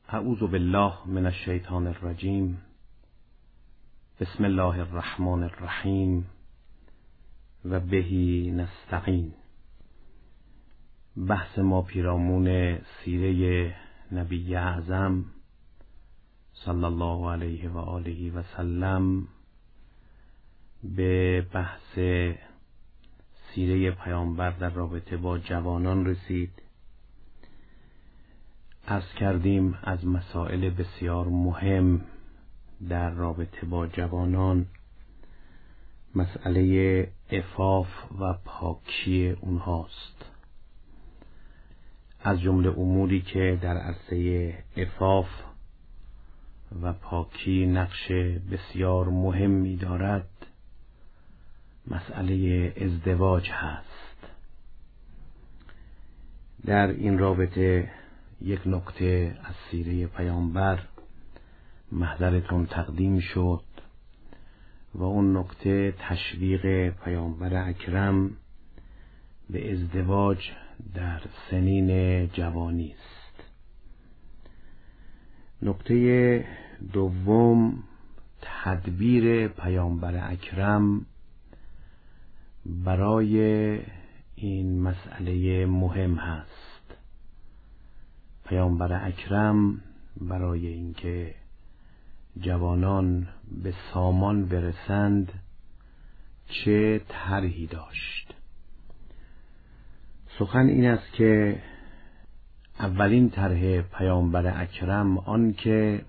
اعوذ بالله من الشیطان الرجیم. بسم الله الرحمن الرحیم و بهی نستعین. بحث ما پیرامون سیره نبی اعظم صلی الله علیه و آله و سلم به بحث سیره پیامبر در رابطه با جوانان رسید. عرض کردیم از مسائل بسیار مهم در رابطه با جوانان مسئله عفاف و پاکی اونهاست. از جمله اموری که در عرصه عفاف و پاکی نقش بسیار مهمی دارد مسئله ازدواج هست. در این رابطه یک نکته از سیره پیامبر محضرتون تقدیم شد و اون نکته تشویق پیامبر اکرم به ازدواج در سنین جوانی است. نکته دوم تدبیر پیامبر اکرم برای این مسئله مهم هست. پیامبر اکرم برای اینکه جوانان به سامان برسند چه طرحی داشت؟ سخن این است که اولین طرح پیامبر اکرم آن که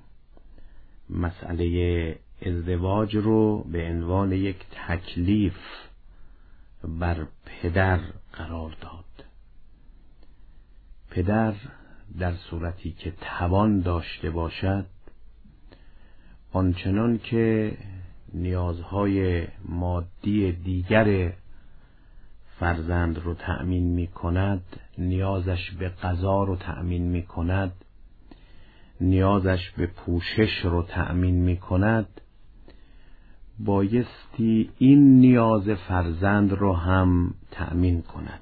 مسئله ازدواج رو به عنوان یک تکلیف بر پدر قرار داد. پدر در صورتی که توان داشته باشد آنچنان که نیازهای مادی دیگر فرزند رو تأمین می کند، نیازش به غذا رو تأمین می کند، نیازش به پوشش رو تأمین می کند، بایستی این نیاز فرزند رو هم تأمین کند.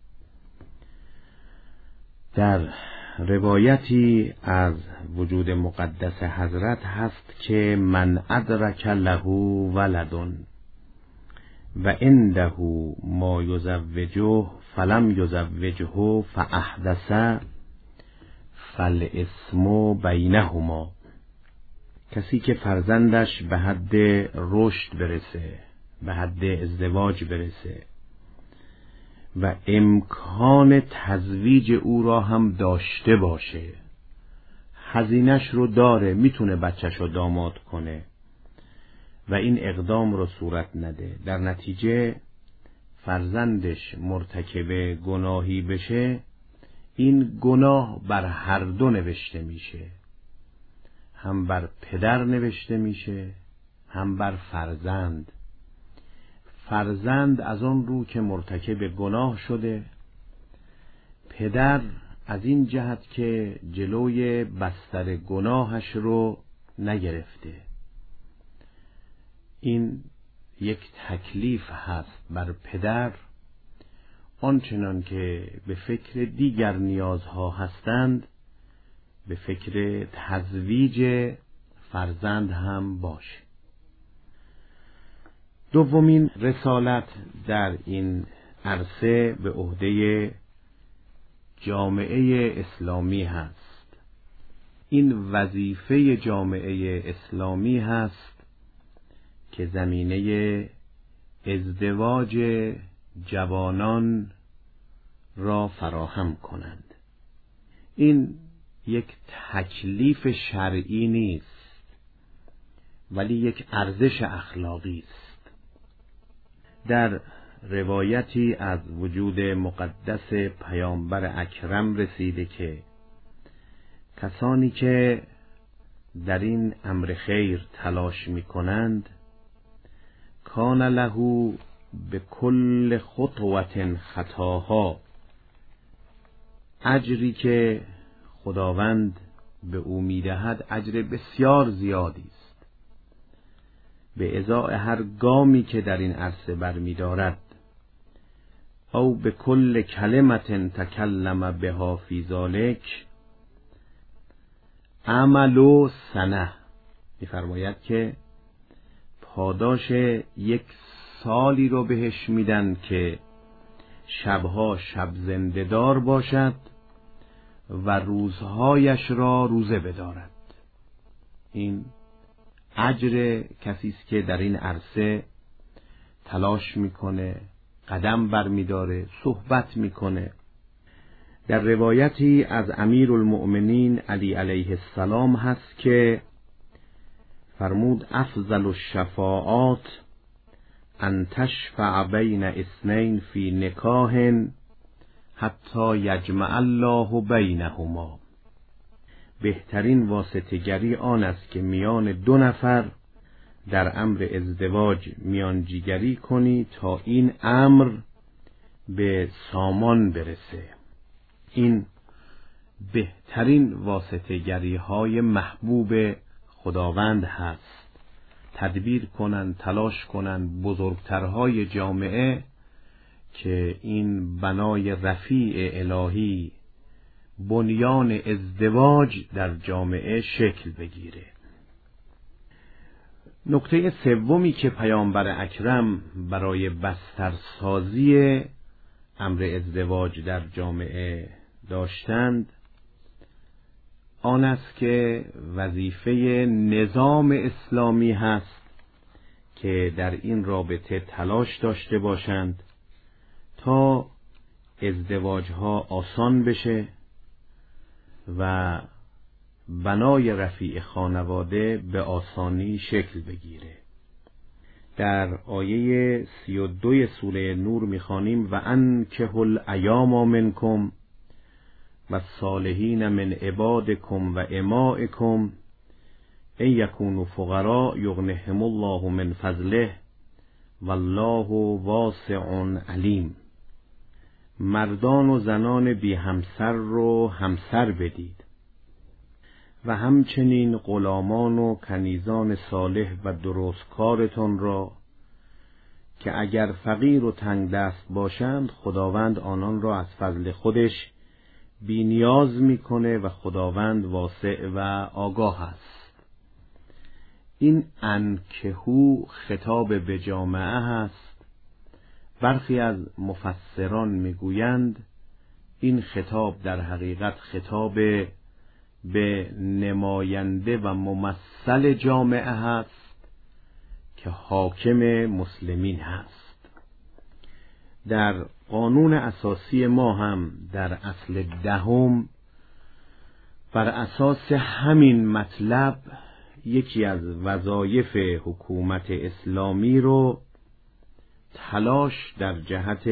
در روایتی از وجود مقدس حضرت هست که من ادرک له ولد و عنده ما یزوجه فلم یزوجه فاحدث فالاسم بینهما. کسی که فرزندش به حد رشد برسه، به حد ازدواج برسه و امکان تزویج او را هم داشته باشه، هزینه‌اش رو داره، میتونه بچه‌ش رو داماد کنه و این اقدام رو صورت نده، در نتیجه فرزندش مرتکب گناهی بشه، این گناه بر هر دو نوشته میشه، هم بر پدر نوشته میشه هم بر فرزند. فرزند از آن رو که مرتکب گناه شده، پدر از این جهت که جلوی بستر گناهش رو نگرفته. این یک تکلیف هست بر پدر، آنچنان که به فکر دیگر نیازها هستند به فکر تزویج فرزند هم باشه. دومین رسالت در این عرصه به عهده جامعه اسلامی هست. این وظیفه جامعه اسلامی هست که زمینه ازدواج جوانان را فراهم کنند. این یک تکلیف شرعی نیست ولی یک ارزش اخلاقی است. در روایتی از وجود مقدس پیامبر اکرم رسیده که کسانی که در این امر خیر تلاش می کنند کان له به کل خطوة خطاها، اجری که خداوند به او می دهد اجر بسیار زیادی است، به ازای هر گامی که در این عرصه برمی دارد، او به کل کلمة تکلم بها فی ذلک، عمل سنه، می‌فرماید که پاداش 1 سالی رو بهش میدن که شبها شب زنده دار باشد و روزهایش را روزه بدارد. این اجر کسی است که در این عرصه تلاش میکنه، قدم برمیداره، صحبت میکنه. در روایتی از امیرالمؤمنین علی علیه السلام هست که فرمود افضل الشفاعات ان تشفع بین اثنین فی نکاح حتی یجمع الله بینهما. بهترین واسطه گری آن است که میان 2 نفر در امر ازدواج میانجیگری کنی تا این امر به سامان برسه. این بهترین واسطه گری های محبوب خداوند هست. تدبیر کنن، تلاش کنن بزرگترهای جامعه که این بنای رفیع الهی، بنیان ازدواج در جامعه شکل بگیره. نکته سومی که پیامبر اکرم برای بسترسازی امر ازدواج در جامعه داشتند آن است که وظیفه نظام اسلامی هست که در این رابطه تلاش داشته باشند تا ازدواجها آسان بشه و بنای رفیع خانواده به آسانی شکل بگیره. در آیه 32 سوره نور می‌خوانیم و انکحوا الایام منکم و الصالحین من عبادکم و امائکم ان یکونوا فقراء یغنهم الله من فضله والله واسع علیم. مردان و زنان بی همسر رو همسر بدید و همچنین غلامان و کنیزان صالح و درستکارتان را که اگر فقیر و تنگ دست باشند خداوند آنان را از فضل خودش بی نیاز میکنه و خداوند واسع و آگاه است. این انکحو خطاب به جامعه هست. برخی از مفسران میگویند این خطاب در حقیقت خطاب به نماینده و ممثل جامعه هست که حاکم مسلمین هست. در قانون اساسی ما هم در اصل 10 بر اساس همین مطلب یکی از وظایف حکومت اسلامی رو تلاش در جهت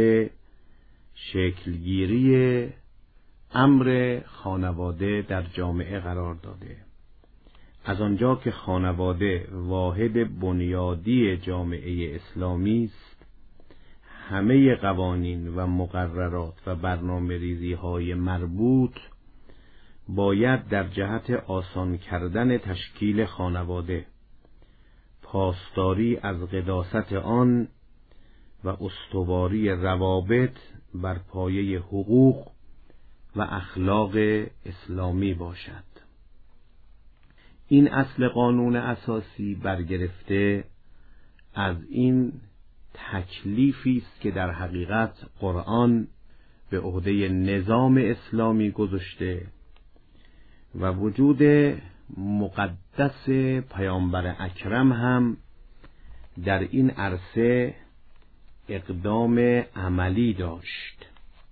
شکلگیری امر خانواده در جامعه قرار داده. از آنجا که خانواده واحد بنیادی جامعه اسلامی است، همه قوانین و مقررات و برنامه‌ریزی های مربوط باید در جهت آسان کردن تشکیل خانواده، پاسداری از قداست آن و استواری روابط بر پایه حقوق و اخلاق اسلامی باشد. این اصل قانون اساسی برگرفته از این تکلیفی است که در حقیقت قرآن به عهده نظام اسلامی گذاشته و وجود مقدس پیامبر اکرم هم در این عرصه اقدام عملی داشت.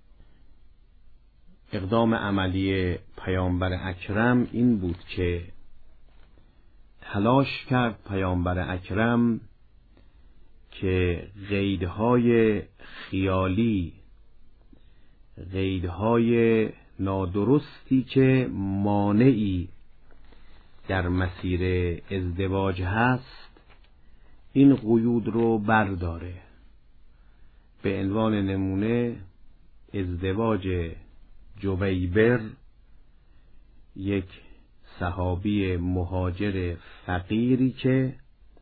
اقدام عملی پیامبر اکرم این بود که تلاش کرد پیامبر اکرم که قیدهای خیالی، قیدهای نادرستی که مانعی در مسیر ازدواج هست، این قیود رو برداره. به عنوان نمونه ازدواج جویبر، یک صحابی مهاجر فقیری که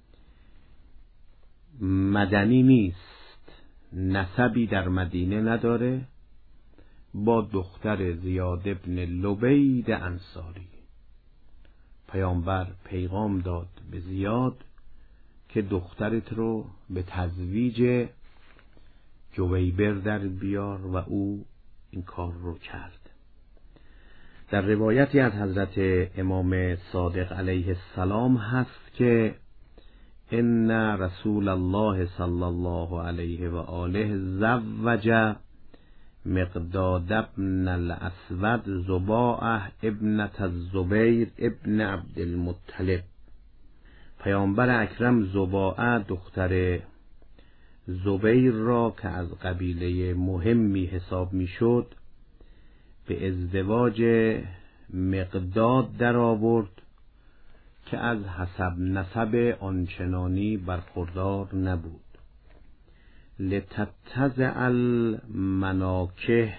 مدنی نیست، نسبی در مدینه نداره، با دختر زیاد ابن لبید انصاری. پیامبر پیغام داد به زیاد که دخترت رو به تزویج جویبر در بیار و او این کار رو کرد. در روایتی از حضرت امام صادق علیه السلام هست که ان رسول الله صلی الله علیه و آله زوج مقداد ابن الاسود زباعه ابنة الزبیر ابن عبدالمطلب. پیامبر اکرم زباعه دختر زبیر را که از قبیله مهمی حساب میشد به ازدواج مقداد در آورد که از حسب نسب آنچنانی برخوردار نبود. لتتزع المناکح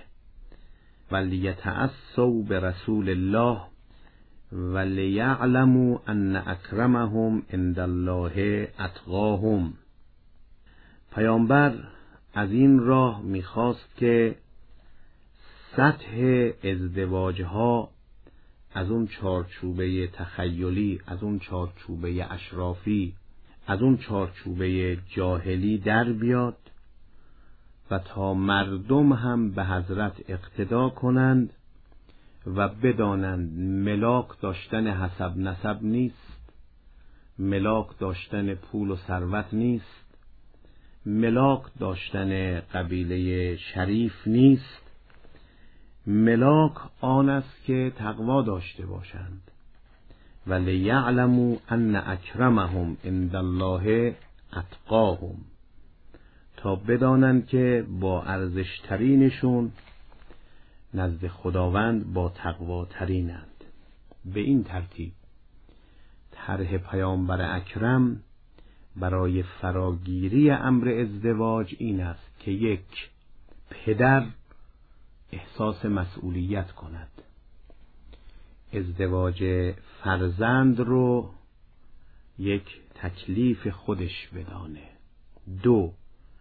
ولیتأسوا برسول الله ولیعلموا ان اکرمهم عند الله اتقاهم. پیامبر از این راه میخواست که سطح ازدواجها از اون چارچوبه تخیلی، از اون چارچوبه اشرافی، از اون چارچوبه جاهلی در بیاد و تا مردم هم به حضرت اقتدا کنند و بدانند ملاک داشتن حسب نسب نیست، ملاک داشتن پول و ثروت نیست، ملاک داشتن قبیله شریف نیست، ملاک آن است که تقوا داشته باشند. ولیعلموا ان اکرمهم عند الله اتقاهم، تا بدانند که با ارزشترینشون نزد خداوند با تقواترینند. به این ترتیب طرح پیامبر اکرم برای فراگیری امر ازدواج این است که یک پدر احساس مسئولیت کند، ازدواج فرزند رو یک تکلیف خودش بدانه. 2.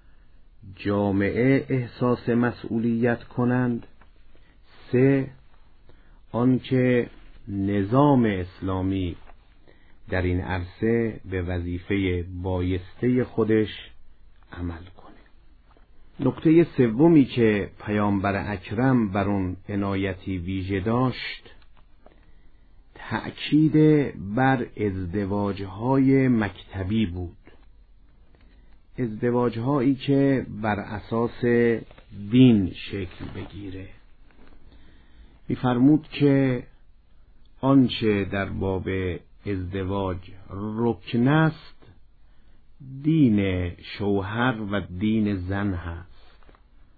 جامعه احساس مسئولیت کنند. 3. آنکه نظام اسلامی در این عرصه به وظیفه بایسته خودش عمل کنه. نکته سومی که پیامبر اکرم بر اون عنایتی ویژه داشت تأکید بر ازدواج‌های مکتبی بود، ازدواج‌هایی که بر اساس دین شکل بگیره. می‌فرمود که آنچه در باب ازدواج رکن است دین شوهر و دین زن هست،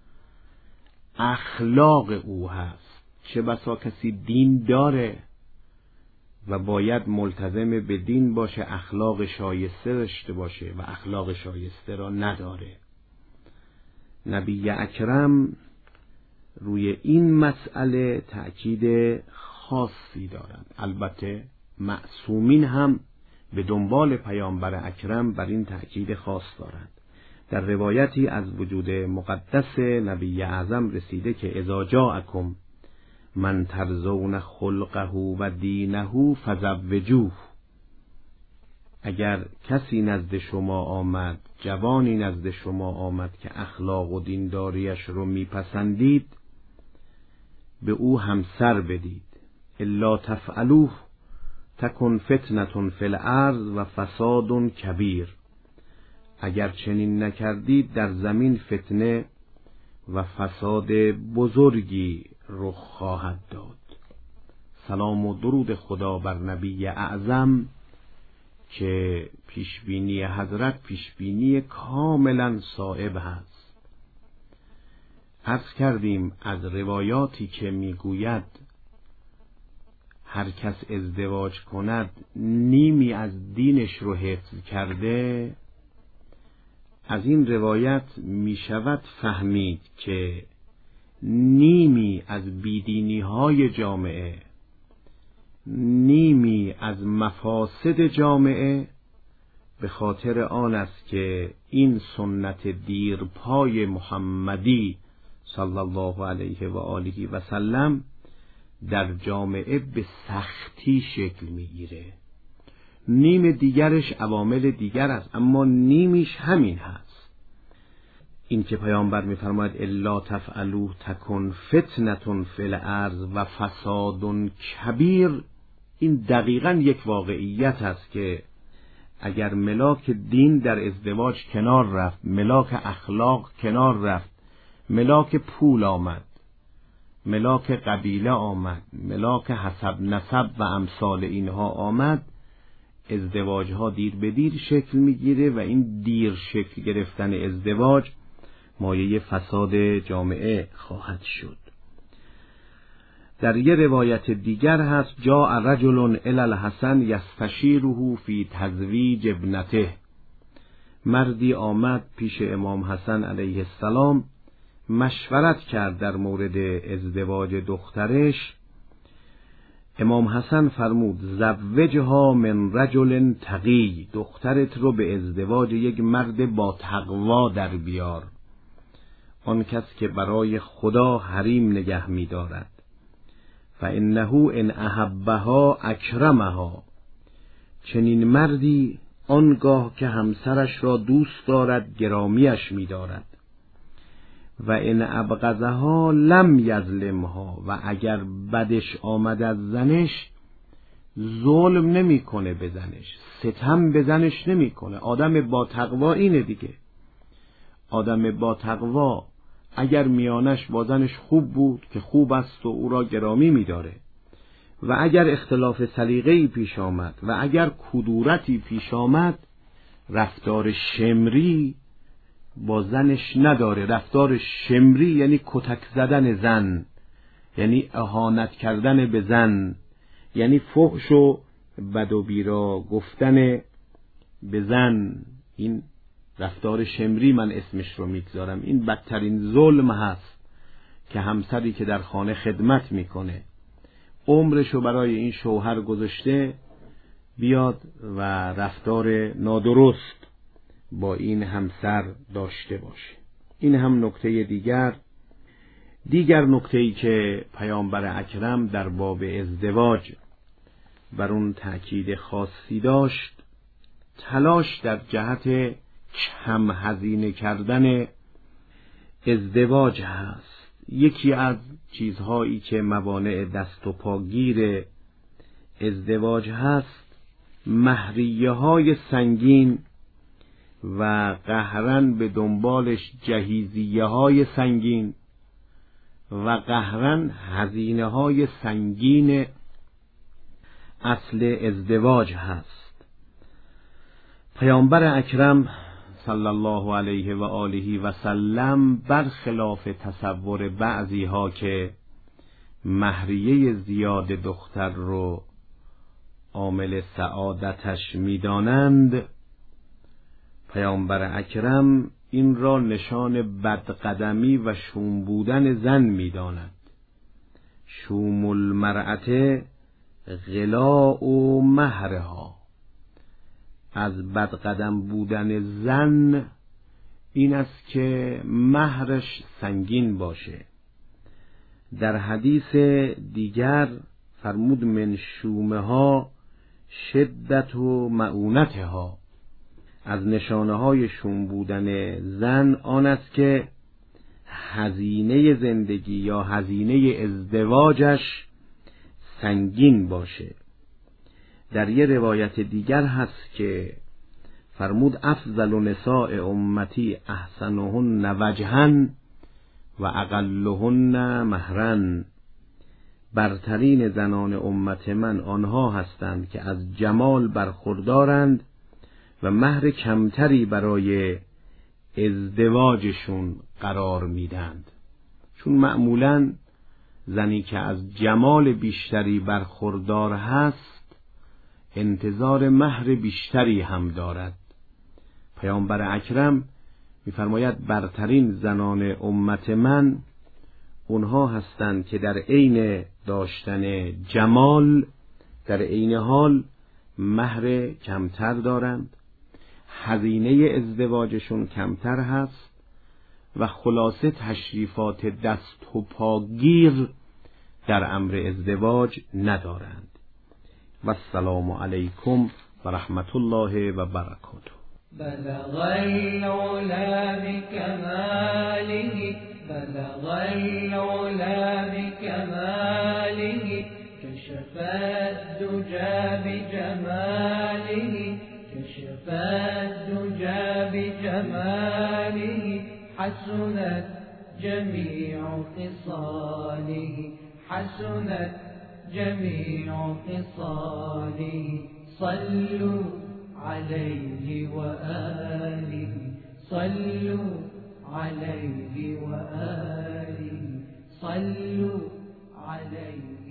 اخلاق او هست. چه بسا کسی دین داره و باید ملتزم به دین باشه، اخلاق شایسته داشته باشه و اخلاق شایسته را نداره. نبی اکرم روی این مسئله تأکید خاصی دارند. البته معصومین هم به دنبال پیامبر اکرم بر این تأکید خاص دارند. در روایتی از وجود مقدس نبی اعظم رسیده که اذا جاءکم من ترضون خلقه و دینه فزوجوه. اگر کسی نزد شما آمد، جوانی نزد شما آمد که اخلاق و دینداریش رو میپسندید، به او همسر بدید. الا تفعلوه تکن فتنة فی الارض و فساد کبیر. اگر چنین نکردید در زمین فتنه و فساد بزرگی رخ خواهد داد. سلام و درود خدا بر نبی اعظم که پیشبینی حضرت پیشبینی کاملا صائب هست. عرض کردیم از روایاتی که میگوید هر کس ازدواج کند نیمی از دینش رو حفظ کرده، از این روایت می شود فهمید که نیمی از بیدینی های جامعه، نیمی از مفاسد جامعه به خاطر آن است که این سنت دیرپای محمدی صلی الله علیه و آله و سلم در جامعه به سختی شکل میگیره. نیم دیگرش عوامل دیگر است، اما نیمیش همین هست. این که پیامبر می‌فرماید الا تفعلوا تکن فتنة فی الارض و فساد کبیر، این دقیقاً یک واقعیت است که اگر ملاک دین در ازدواج کنار رفت، ملاک اخلاق کنار رفت، ملاک پول آمد، ملاک قبیله آمد، ملاک حسب نسب و امثال اینها آمد، ازدواجها دیر به دیر شکل میگیره و این دیر شکل گرفتن ازدواج مایه فساد جامعه خواهد شد. در یه روایت دیگر هست جاء رجل الی الحسن یستشیره فی تزویج ابنته، مردی آمد پیش امام حسن علیه السلام مشورت کرد در مورد ازدواج دخترش. امام حسن فرمود زوجها من رجل تقی، دخترت رو به ازدواج یک مرد با تقوا در بیار، آن کس که برای خدا حریم نگه می دارد. فانه ان احبها اکرمها، چنین مردی آنگاه که همسرش را دوست دارد گرامیش می دارد. و ان ابغضها لم یظلمها، و اگر بدش آمد از زنش ظلم نمیکنه به زنش، ستم به زنش نمیکنه. آدم با تقوا اینه دیگه. آدم با تقوا اگر میانش با زنش خوب بود که خوب است و او را گرامی می‌داره، و اگر اختلاف سلیقه‌ای پیش آمد و اگر کدورتی پیش آمد، رفتار شمری با زنش نداره. رفتار شمری یعنی کتک زدن زن، یعنی اهانت کردن به زن، یعنی فحش و بد و بیرا گفتن به زن. این رفتار شمری من اسمش رو میگذارم. این بدترین ظلم هست که همسری که در خانه خدمت میکنه، عمرشو برای این شوهر گذاشته، بیاد و رفتار نادرست با این همسر داشته باشه. این هم نکته دیگر نکته‌ای که پیامبر اکرم در باب ازدواج بر اون تأکید خاصی داشت، تلاش در جهت کم هزینه کردن ازدواج هست. یکی از چیزهایی که موانع دست و پاگیر ازدواج هست، مهریه های سنگین و قهرن به دنبالش جهیزیه های سنگین و قهرن هزینه های سنگین اصل ازدواج هست. پیامبر اکرم صلی الله علیه و آله و سلم برخلاف تصور بعضی ها که مهریه زیاد دختر رو عامل سعادتش می‌دانند، پیامبر اکرم این را نشان بدقدمی و شوم بودن زن می‌داند. شوم المرأة غلاء و مهرها، از بدقدم بودن زن این است که مهرش سنگین باشه. در حدیث دیگر فرمود من شومها شدت و معونتها، از نشانه های شوم بودن زن آن است که هزینه زندگی یا هزینه ازدواجش سنگین باشه. در یه روایت دیگر هست که فرمود افضل نساء امتی احسنهن وجها و اقلهن مهرا، برترین زنان امت من آنها هستند که از جمال برخوردارند و مهر کمتری برای ازدواجشون قرار میدند. چون معمولاً زنی که از جمال بیشتری برخوردار هست انتظار مهر بیشتری هم دارد. پیامبر اکرم می‌فرماید برترین زنان امت من اونها هستند که در عین داشتن جمال در عین حال مهر کمتر دارند، هزینه ازدواجشون کمتر هست و خلاصه تشریفات دست و پاگیر در امر ازدواج ندارند. و السلام علیکم و رحمت الله و برکاته. بلغ العلا بكماله، بلغ العلا بكماله، كشف الدجى بجماله، كشف الدجى بجماله، حسنت جميع خصاله، حسنت جميع خصاله. صلوا عليه وآله، صلوا عليه وآله، صلوا عليه